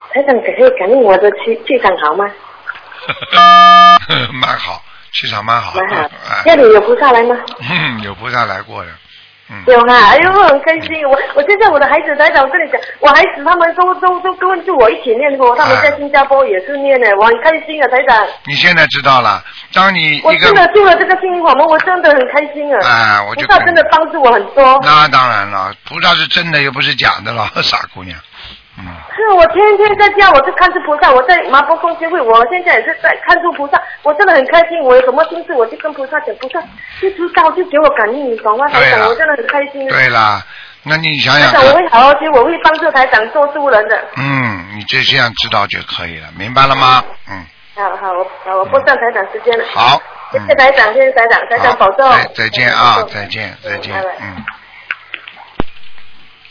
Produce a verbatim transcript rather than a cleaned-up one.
台长可以感应我的气气场好吗？ 蛮好，气场蛮好。 蛮好。 哎、 家里有菩萨来吗？ 嗯，有菩萨来过的。嗯、 有哈，哎呦，我很开心。我我现在我的孩子台长，我跟你讲，我孩子他们都都都跟着我一起念过，他们在新加坡也是念的，我很开心啊，台长。 你现在知道了，当你一个我真的做了这个心灵法门，我真的很开心啊。 哎，我就菩萨真的帮助我很多。 那当然了，菩萨是真的，又不是假的了，傻姑娘。嗯， 是我天天在家，我就看着菩萨，我在麻婆公协会，我现在也是在看着菩萨，我真的很开心。我有什么心事，我就跟菩萨讲，菩萨就知道，就给我感应，你懂吗？台长，我真的很开心。 对啦，那你想想看，台长，我会好好学，我会帮助台长做助人的。 嗯，你就这样知道就可以了，明白了吗？嗯。 好好，我我不占台长时间了。 好， 谢谢台长，谢谢台长，台长保重。 再再见啊，再见，再见，嗯。